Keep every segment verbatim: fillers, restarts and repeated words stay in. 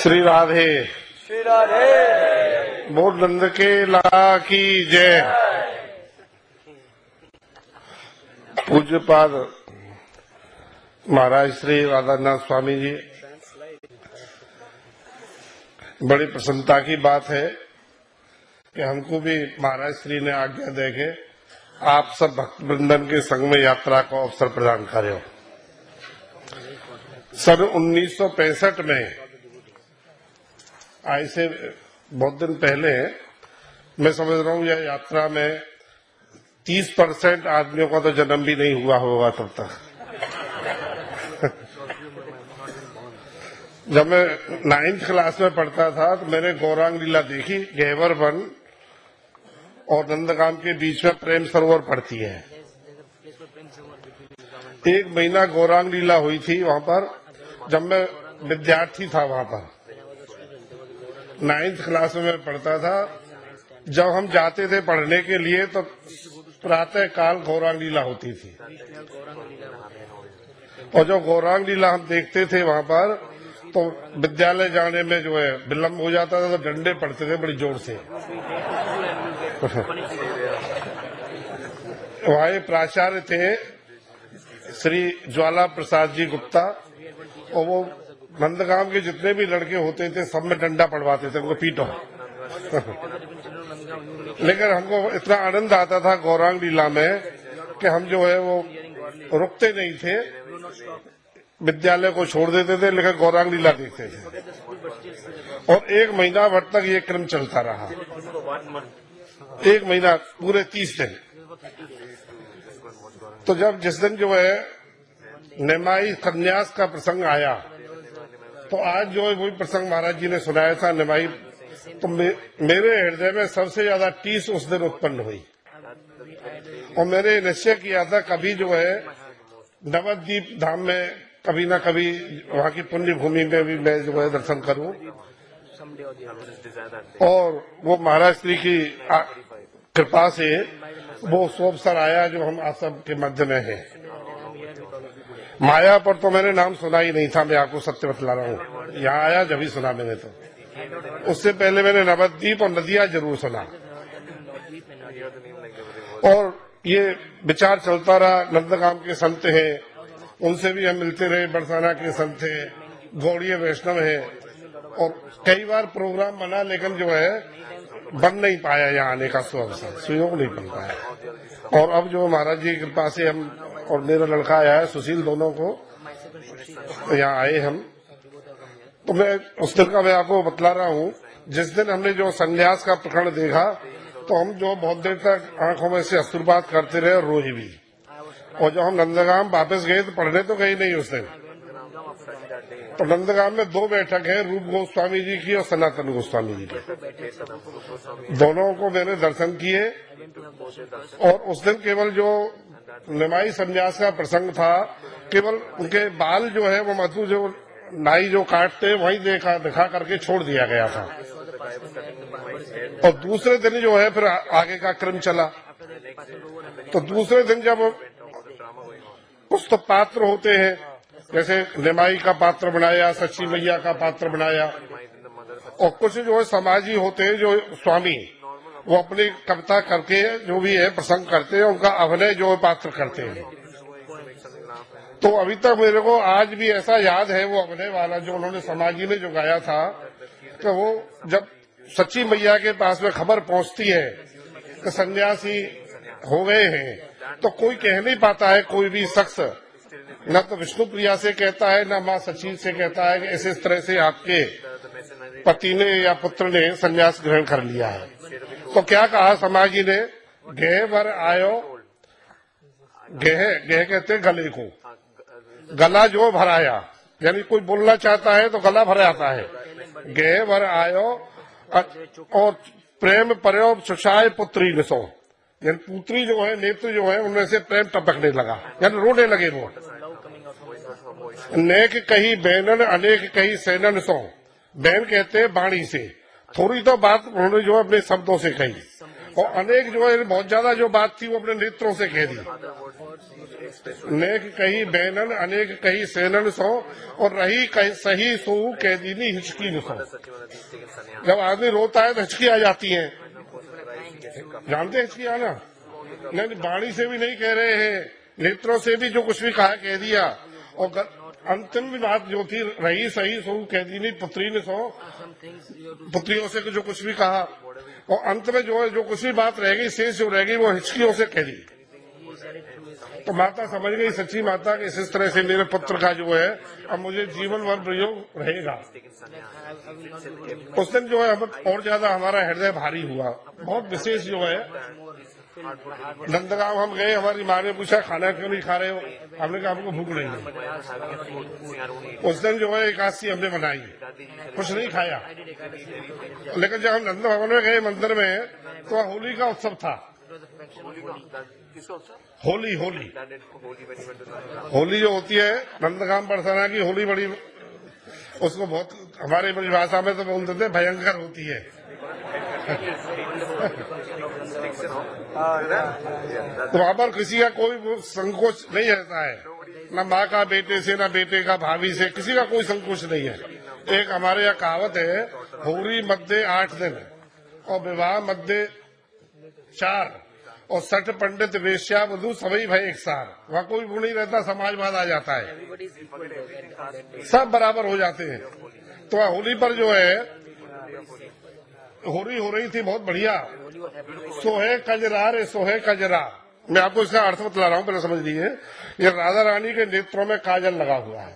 श्री राधे श्री राधे बोल नंद के ला की जय। पूज्यपाद महाराज श्री राधानाथ स्वामी जी, बड़ी प्रसन्नता की बात है कि हमको भी महाराज श्री ने आज्ञा देके आप सब भक्त वृंदन के संग में यात्रा को अवसर प्रदान करे। सन उन्नीस सौ पैंसठ में आज से बहुत दिन पहले मैं समझ रहा हूँ यह यात्रा में तीस परसेंट आदमियों का तो जन्म भी नहीं हुआ होगा तब तक। जब मैं नाइन्थ क्लास में पढ़ता था तो मैंने गौरांग लीला देखी। गहवर वन और नंदगाम के बीच में प्रेम सरोवर पड़ती है। एक महीना गौरांग लीला हुई थी वहां पर, जब मैं विद्यार्थी था वहां पर, नाइन्थ क्लास में मैं पढ़ता था। जब हम जाते थे पढ़ने के लिए तो प्रातः काल गौरांग लीला होती थी, और जब गौरांग लीला हम देखते थे वहां पर तो विद्यालय जाने में जो है विलम्ब हो जाता था, तो डंडे पड़ते थे बड़ी जोर से। वहाँ प्राचार्य थे श्री ज्वाला प्रसाद जी गुप्ता, और वो नंदगाम के जितने भी लड़के होते थे सब में डंडा पड़वाते थे, उनको पीटो। लेकिन हमको इतना आनंद आता था गौरांग लीला में कि हम जो है वो रुकते नहीं थे, विद्यालय को छोड़ देते थे लेकिन गौरांग लीला देखते थे। और एक महीना भर तक ये क्रम चलता रहा, एक महीना पूरे तीस दिन। तो जब जिस दिन जो है निमाई संन्यास का प्रसंग आया, तो आज जो है वही प्रसंग महाराज जी ने सुनाया था निमाई, तो मे, मेरे हृदय में सबसे ज्यादा टीस उस दिन उत्पन्न हुई। और मैंने निश्चय किया था कभी जो है नवद्वीप धाम में कभी ना कभी वहाँ की पुण्य भूमि में भी मैं जो है दर्शन करूं। और वो महाराज श्री की कृपा से वो अवसर आया जो हम आप सब के मध्य में है। माया पर तो मैंने नाम सुना ही नहीं था, मैं आपको सत्य बतला रहा हूँ। यहाँ आया जब ही सुना मैंने, तो उससे पहले मैंने नवद्वीप और नदिया जरूर सुना। और ये विचार चलता रहा, नंदगाम के संत हैं उनसे भी हम मिलते रहे, बरसाना के संत हैं, गौड़ीय वैष्णव है, और कई बार प्रोग्राम बना लेकिन जो है बन नहीं पाया यहाँ आने का सुअवसर, सुयोग नहीं बन पाया। और अब जो महाराज जी की कृपा से हम और मेरा लड़का आया है सुशील, दोनों को यहाँ आए हम। तो मैं उस दिन का मैं आपको बतला रहा हूँ, जिस दिन हमने जो संन्यास का प्रकरण देखा तो हम जो बहुत देर तक आंखों में से अश्रुपात करते रहे और रोए भी। और जब हम नंदगाम वापस गए तो पढ़ने तो गए नहीं उस दिन। तो नंदगाम में दो बैठक है, रूप गोस्वामी जी की और सनातन गोस्वामी जी की। दोनों को मैंने दर्शन किए। और उस दिन केवल जो निमाई संन्यास का प्रसंग था, केवल उनके बाल जो है वो मधु जो नाई जो काटते वहीं देखा दिखा करके छोड़ दिया गया था। और दूसरे दिन जो है फिर आगे का क्रम चला। तो दूसरे दिन जब कुछ तो पात्र होते हैं, जैसे निमाई का पात्र बनाया, सच्ची मैया का पात्र बनाया, और कुछ जो है समाजी होते हैं जो स्वामी, वो अपनी कविता करके जो भी है प्रसंग करते हैं, उनका अभिनय जो पात्र करते हैं। तो अभी तक मेरे को आज भी ऐसा याद है वो अभिनय वाला जो उन्होंने समाजी ने जो गाया था, कि वो जब सच्ची मैया के पास में खबर पहुंचती है कि सन्यासी हो गए हैं, तो कोई कह नहीं पाता है, कोई भी शख्स न तो विष्णु प्रिया से कहता है न माँ सची से कहता है कि ऐसे इस तरह से आपके पति ने या पुत्र ने संन्यास ग्रहण कर लिया है। तो क्या कहा समाजी ने, गेह भर आयो, गेह गेह कहते गले को, गला जो भराया, यानी कोई बोलना चाहता है तो गला भर आता है। गेह भर आयो और प्रेम पर्यो सुषाय पुत्री निसो, यानी पुत्री जो है, नेत्र जो है, उनमें से प्रेम टपकने लगा, यानी रोने लगे वो। नेक कही बैनन अनेक कही सैनन सो, बैन कहते हैं बाणी से, थोड़ी तो बात उन्होंने जो अपने शब्दों से कही, और अनेक जो है बहुत ज्यादा जो बात थी वो अपने नेत्रों से कह दी। नेक कही बैनन अनेक कही सेनन सो और रही कही सही सो कह दी नी हिचकी न सो। जब आदमी रोता है तो हिचकी आ जाती है, जानते हैं हिचकी आना? नहीं, वाणी से भी नहीं कह रहे हैं, नेत्रों से भी जो कुछ भी कहा कह दिया। और अंतिम भी बात जो थी रही सही सो कह दी नहीं पुत्री ने सो, पुत्रियों से जो कुछ भी कहा, और अंत में जो है जो कुछ भी बात रह गई शेष जो रह गई वो हिचकियों से कह दी। तो माता समझ गई, सच्ची माता कि इस तरह से मेरे पुत्र का जो है अब मुझे जीवन भर प्रयोग रहेगा। उस दिन जो है और ज्यादा हमारा हृदय भारी हुआ। बहुत विशेष जो है नंदगांव हम गए, हमारी माँ ने पूछा खाना क्यों नहीं खा रहे हो? हमने कहा हमको भूख नहीं है। उस दिन जो है एकादशी हमने बनाई, कुछ नहीं खाया। लेकिन जब हम नंद भवन में गए मंदिर में तो वहाँ होली का उत्सव था। होली होली होली जो होती है नंदगांव बरसाना की होली, बड़ी उसको बहुत हमारे बड़ी भाषा में तो बोलते थे भयंकर होती है। तो वहाँ पर किसी का कोई संकोच नहीं रहता है, न माँ का बेटे से, न बेटे का भाभी से, किसी का कोई संकोच नहीं है। एक हमारे यहाँ कहावत है, होली मध्य आठ दिन और विवाह मध्य चार और सठ पंडित वेश्या वधु सभी भाई एक सार। वहाँ कोई वो नहीं रहता, समाजवाद आ जाता है, सब बराबर हो जाते हैं। तो वहाँ होली पर जो है होली हो रही थी बहुत बढ़िया। सोहे कजरा रे सोहे कजरा, मैं आपको इसका अर्थ बतला रहा हूँ, पहले समझ लीजिए। ये राधा रानी के नेत्रों में काजल लगा हुआ है।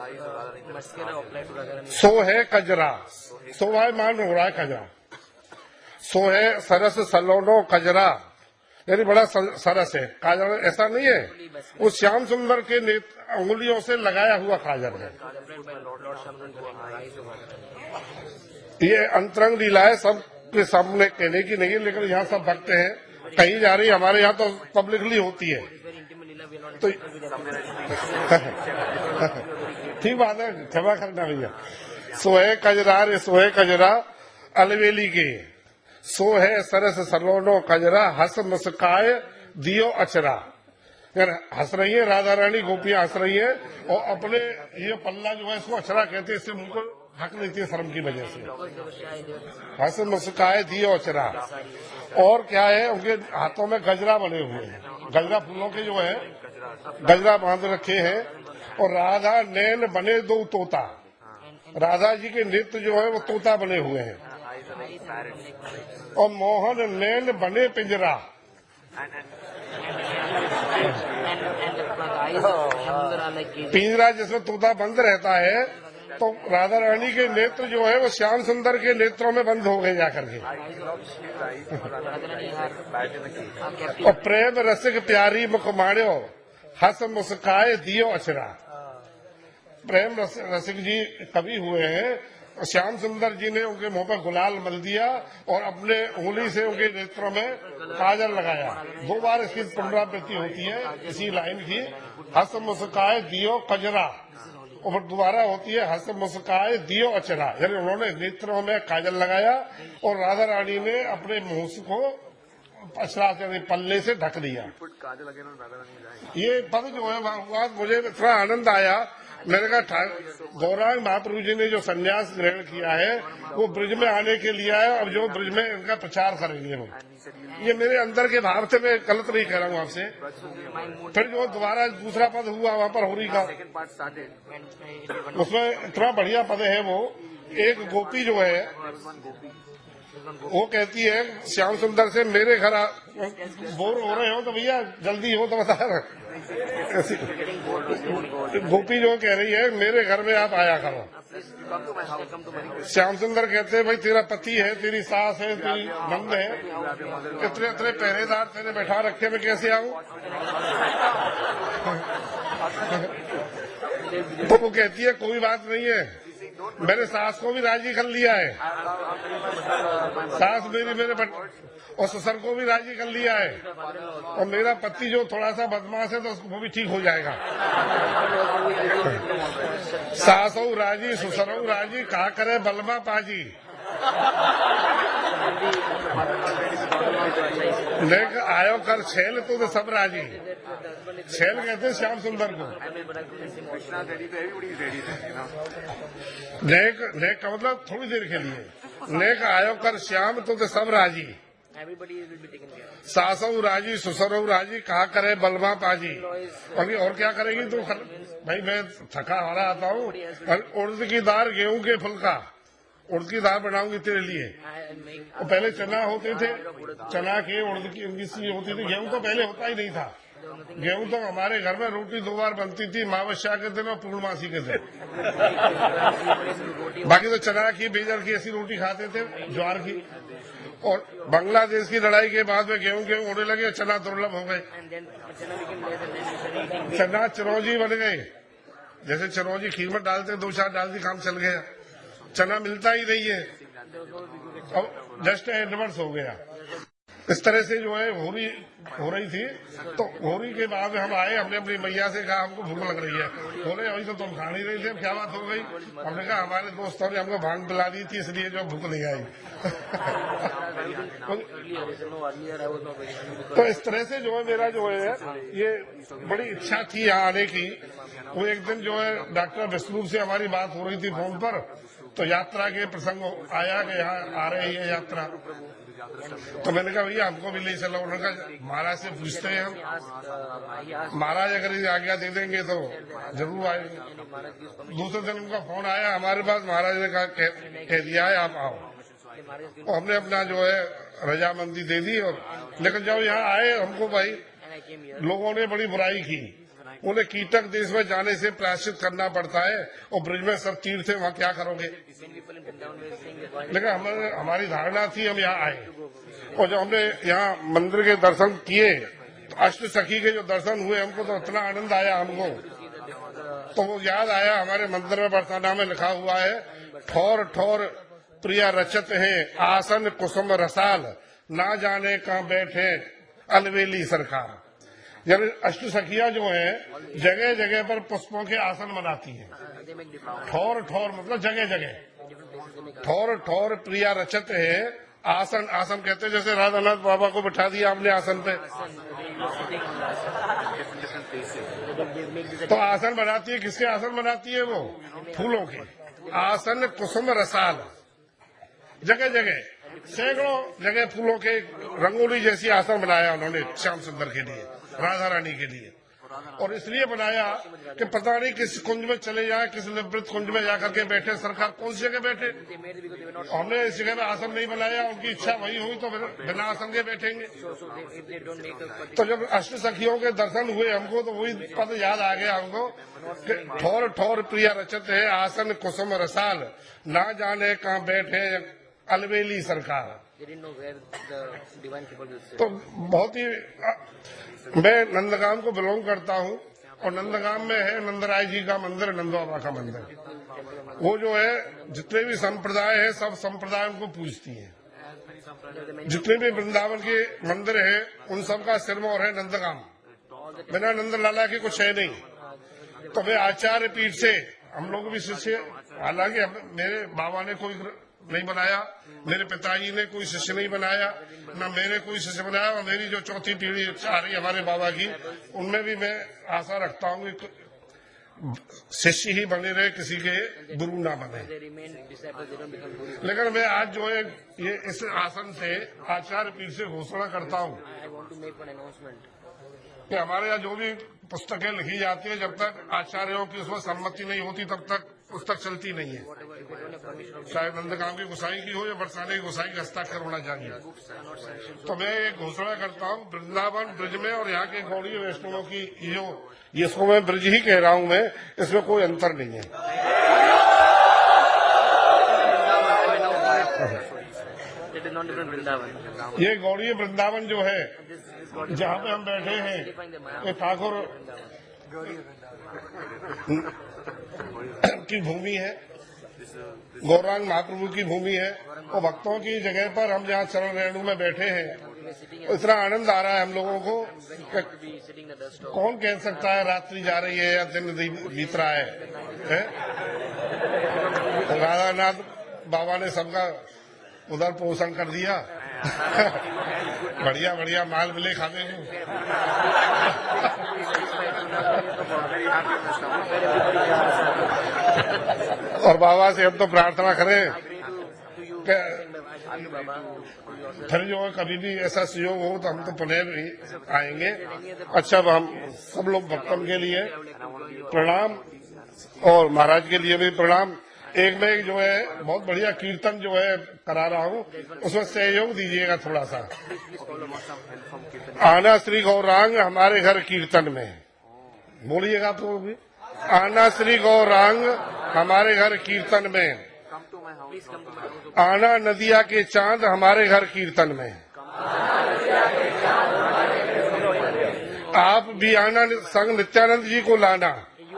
सोहे कजरा, सोवाय मान हो रहा है कजरा। सोहे सरस सलोनो कजरा, यानी बड़ा सरस है काजल, ऐसा नहीं है, वो श्याम सुंदर के उंगलियों से लगाया हुआ काजल है। ये अंतरंग लीला है, सब के सामने कहने की नहीं है, लेकिन यहाँ सब भक्त हैं, कहीं जा रही, हमारे यहाँ तो पब्लिकली होती है। तो ठीक बात है, क्षमा करना भैया। सोहे कजरा रे सोहे कजरा अलवेली के, सो है सरस सलोनो कजरा हंस मुस्काए दियो अचरा। यार हंस रही है राधा रानी, गोपियां हंस रही है, और अपने ये पल्ला जो है इसको अचरा कहते हैं, इससे मुझको हक लेती है शर्म की वजह से। हंस मुस्काए दियो अचरा। और क्या है, उनके हाथों में गजरा बने हुए हैं, गजरा फूलों के जो है गजरा बांध रखे हैं। और राधा नैन बने दो तोता, राधा जी के नेत्र जो है वो तोता बने हुए हैं। और मोहन नैन बने पिंजरा, पिंजरा जिसमें तोता बंद रहता है। तो राधा रानी के नेत्र जो है वो श्याम सुंदर के नेत्रों में बंद हो गए जाकर के। और प्रेम रसिक प्यारी मुख माण्यो हंस मुस्काए दियो अचरा। प्रेम रसिक जी कवि हुए हैं, श्याम सुंदर जी ने उनके मुंह पर गुलाल मल दिया और अपने उंगली से उनके नेत्रों में काजल लगाया। दो बार इसकी पुनरावृत्ति होती है इसी लाइन की, हंस मुस्काए दियो कजरा, और दोबारा होती है हंस मुस्काए दियो अचरा। यानी उन्होंने नेत्रों में काजल लगाया और राधा रानी ने अपने मुंह को अचरा से पल्ले से ढक दिया। ये पद जो है मुझे इतना आनंद आया, मैंने कहा गौरांग महाप्रभु जी ने जो संन्यास ग्रहण किया है वो ब्रज में आने के लिए है, अब जो ब्रज में इनका प्रचार करेंगे वो। ये मेरे अंदर के भाव से, मैं गलत नहीं कह रहा हूँ आपसे। फिर जो दोबारा दूसरा पद हुआ वहाँ पर होली का, उसमें इतना बढ़िया पद है वो। एक गोपी जो है वो कहती है श्याम सुंदर से, मेरे घर बोर हो रहे हो तो भैया जल्दी हो तो बता। गोपी जो कह रही है मेरे घर में आप आया करो। श्याम सुंदर कहते हैं भाई तेरा पति है, तेरी सास है, तेरी नंद है, इतने इतने पहरेदार तेरे बैठा रखे, मैं कैसे आऊं? तो वो कहती है कोई बात नहीं है, मैंने सास को भी राजी कर लिया है, सास मेरी मेरे बट और ससुर को भी राजी कर लिया है, और मेरा पति जो थोड़ा सा बदमाश है तो वो भी ठीक हो जाएगा। सासौ राजी ससुरौ राजी, कहा करे बलमा पाजी। देख आयो कर छेल तो, तो सब राजी। छेल कहते हैं श्याम सुंदर को। नेक नेक का मतलब थोड़ी देर के लिए, नेक आयो कर श्याम तो, तो सब राजी। सासऊ राजी ससुरऊ राजी, कहा करे बलवा पाजी। अभी और क्या करेगी तो भाई मैं थका हारा आता हूँ, उड़द की दाल गेहूं के फुल्का, उड़द की दाल बनाऊंगी तेरे लिए। और पहले चना होते थे, चना के उड़द की उनकी सी होती थी, गेहूं तो पहले होता ही नहीं था। गेहूं तो हमारे घर में रोटी दो बार बनती थी, अमावस्या के दिन और पूर्णमासी के दिन। बाकी तो चना की बेजर की ऐसी रोटी खाते थे, ज्वार की। और बांग्लादेश की लड़ाई के बाद में गेहूं गेहूं होने लगे, चना दुर्लभ हो गए, चना चिरौंजी बन गए। जैसे चिरौंजी खीर में डालते दो चार डाल दी, काम चल गया। चना मिलता ही नहीं है, अब जस्ट एडवर्स हो गया। इस तरह से जो है होरी हो रही थी। तो होरी के बाद हम आए, हमने अपनी मैया से कहा हमको भूख लग रही है। बोले अभी तो तुम खा नहीं रही थे, क्या बात हो गई? हमने कहा हमारे दोस्तों ने हमको भांग पिला दी थी, इसलिए जो भूख नहीं आई। तो इस तरह से जो है मेरा जो है ये बड़ी इच्छा थी यहाँ आने की। वो एक दिन जो है डॉक्टर विष्णु से हमारी बात हो रही थी फोन पर, तो यात्रा के प्रसंग आया कि यहाँ आ रही है यात्रा। तो मैंने कहा भैया हमको भी ले चलो। उन्होंने कहा महाराज से पूछते हैं हम, महाराज अगर ये आज्ञा दे देंगे तो जरूर आएंगे। दूसरे दिन उनका फोन आया हमारे पास, महाराज ने कहा कह दिया है आप आओ। और हमने अपना जो है रजामंदी दे दी। और लेकिन जब यहाँ आए हमको भाई लोगों ने बड़ी बुराई की। उन्हें कीटक देश में जाने से प्रायश्चित करना पड़ता है, और ब्रिज में सब तीर्थ है, वहाँ क्या करोगे? लेकिन हमारे हमारी धारणा थी हम यहाँ आए। और जब हमने यहाँ मंदिर के दर्शन किए, तो अष्ट सखी के जो दर्शन हुए हमको तो इतना आनंद आया हमको। तो वो याद आया, हमारे मंदिर में बरसाना में लिखा हुआ है, ठोर ठोर प्रिया रचत है आसन कुसुम रसाल, ना जाने कहाँ बैठे अलवेली सरकार। यानी अष्ट सखिया जो है जगह जगह पर पुष्पों के आसन बनाती है। ठोर ठोर मतलब जगह जगह, ठोर ठोर प्रिया रचत है आसन। आसन कहते हैं जैसे राधानाथ बाबा को बिठा दिया हमने आसन पे, तो आसन बनाती है। किसके आसन बनाती है? वो फूलों के आसन कुसुम रसाल। जगह जगह सैकड़ों जगह फूलों के रंगोली जैसी आसन बनाया उन्होंने श्याम सुंदर के लिए, राधा रानी के लिए। और इसलिए बनाया कि पता नहीं किस कुंज में चले जाए, किस निवृत्त कुंज में जाकर के बैठे, सरकार कौन सी जगह बैठे। हमने इस जगह में आसन नहीं बनाया, उनकी इच्छा वही हुई तो बिना आसन के बैठेंगे। तो जब अष्ट सखियों के दर्शन हुए हमको, तो वही पद याद आ गया हमको कि ठोर ठोर प्रिया रचत है आसन कुसुम रसाल, ना जाने कहाँ बैठे अलवेली सरकार। तो बहुत ही, मैं नंदगाम को बिलोंग करता हूँ, और नंदगाम में है नंदराय जी का मंदिर, नंद बाबा का मंदिर। वो जो है जितने भी संप्रदाय है सब संप्रदाय उनको पूजती है। जितने भी वृंदावन के मंदिर है उन सब का सिरमौर है नंदगाम। बिना नंद लाला के कुछ है नहीं। तो वे आचार्य पीठ से हम लोग भी शिष्य, हालांकि मेरे बाबा ने कोई नहीं बनाया, मेरे पिताजी ने कोई शिष्य नहीं बनाया, न मेरे कोई शिष्य बनाया। और मेरी जो चौथी पीढ़ी आ रही हमारे बाबा की, उनमें भी मैं आशा रखता हूँ कि शिष्य ही बने रहे, किसी के गुरु ना बने। लेकिन मैं आज जो है ये इस आसन से आचार्य पीठ से घोषणा करता हूँ कि हमारे यहाँ जो भी पुस्तकें लिखी जाती है, जब तक आचार्यों की उसमें सम्मति नहीं होती तब तक पुस्तक चलती नहीं है। चाहे नंदगांव की गोसाई की हो या बरसाने की गोसाई का हस्ताक्षर होना चाहिए। तो मैं एक घोषणा करता हूँ, वृंदावन ब्रज में और यहाँ के गौड़ीय वैष्णवों की जो, इसको मैं ब्रज ही कह रहा हूँ मैं, इसमें कोई अंतर नहीं है। ये गौड़ीय वृंदावन जो है जहाँ पे हम बैठे हैं, ये ठाकुर की भूमि है, गौरांग महाप्रभु की भूमि है। और भक्तों की जगह पर हम जहाँ चरण रेणु में बैठे हैं, इतना आनंद आ रहा है हम लोगों को कि कौन कह सकता है रात्रि जा रही है या दिन बीत रहा है, है? राधानाथ बाबा ने सबका उधर पोषण कर दिया। बढ़िया बढ़िया माल मिले खाने को। और बाबा से हम तो प्रार्थना करें कि फिर जो है कभी भी ऐसा सहयोग हो तो हम तो पुनः भी आएंगे। अच्छा, अब हम सब लोग भक्तों के लिए प्रणाम और महाराज के लिए भी प्रणाम। एक में एक जो है बहुत बढ़िया कीर्तन जो है करा रहा हूँ, उसमें सहयोग दीजिएगा थोड़ा सा। आना श्री गौरांग हमारे घर कीर्तन में, बोलिएगा तो भी। आना श्री गौरांग हमारे घर कीर्तन में, आना नदिया के चांद हमारे घर कीर्तन में, आप भी आना संग नित्यानंद जी को लाना,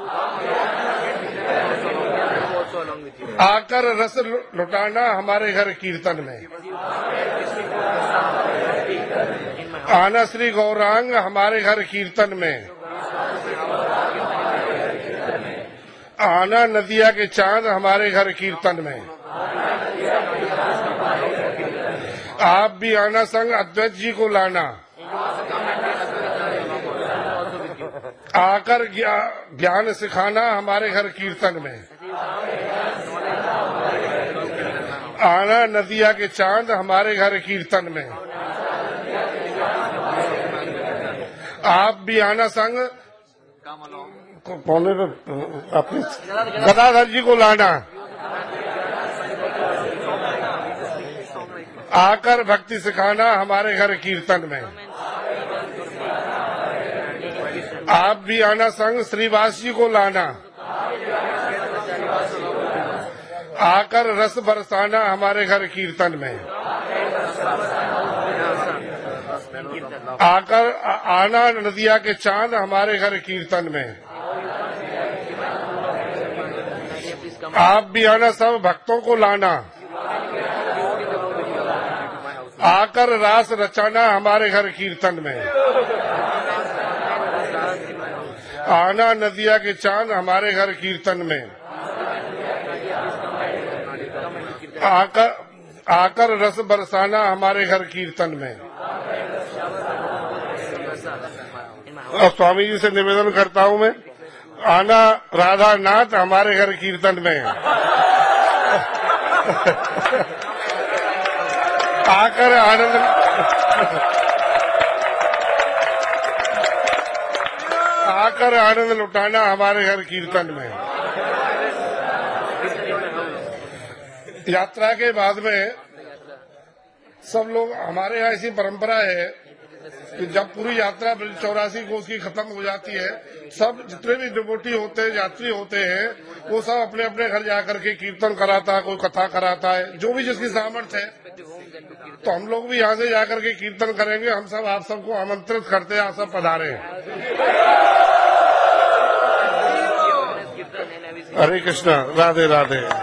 आकर रस लुटाना हमारे घर कीर्तन में। आना श्री गौरांग हमारे घर कीर्तन में, आना नदिया के चांद हमारे घर कीर्तन में, आप भी आना संग अद्वैत जी को लाना, आकर ज्ञान सिखाना हमारे घर कीर्तन में। आना नदिया के चांद हमारे घर कीर्तन में, आप भी आना संग कौन अपने गदाधर जी को लाना, आकर भक्ति सिखाना हमारे घर कीर्तन में। आप भी आना संग श्रीवास जी को लाना, आकर रस बरसाना हमारे घर कीर्तन में। आकर आना नदिया के चांद हमारे घर कीर्तन में। आप भी आना सब भक्तों को लाना, आकर रास रचाना हमारे घर कीर्तन में। आना नदिया के चांद हमारे घर कीर्तन में, आकर आकर रस बरसाना हमारे घर कीर्तन में। और स्वामी जी से निवेदन करता हूँ मैं, आना राधा नाथ हमारे घर कीर्तन में, आकर आनंद आकर आनंद लुटाना हमारे घर कीर्तन में। यात्रा के बाद में सब लोग, हमारे यहाँ ऐसी परंपरा है कि जब पूरी यात्रा चौरासी कोस की खत्म हो जाती है, सब जितने भी डिवोटी होते हैं, यात्री होते हैं, वो सब अपने अपने घर जाकर के कीर्तन कराता है, कोई कथा कराता है, जो भी जिसकी सामर्थ्य है। तो हम लोग भी यहाँ से जाकर के कीर्तन करेंगे। हम सब आप सबको आमंत्रित करते हैं, आप सब पधारे। हरे कृष्णा, राधे राधे।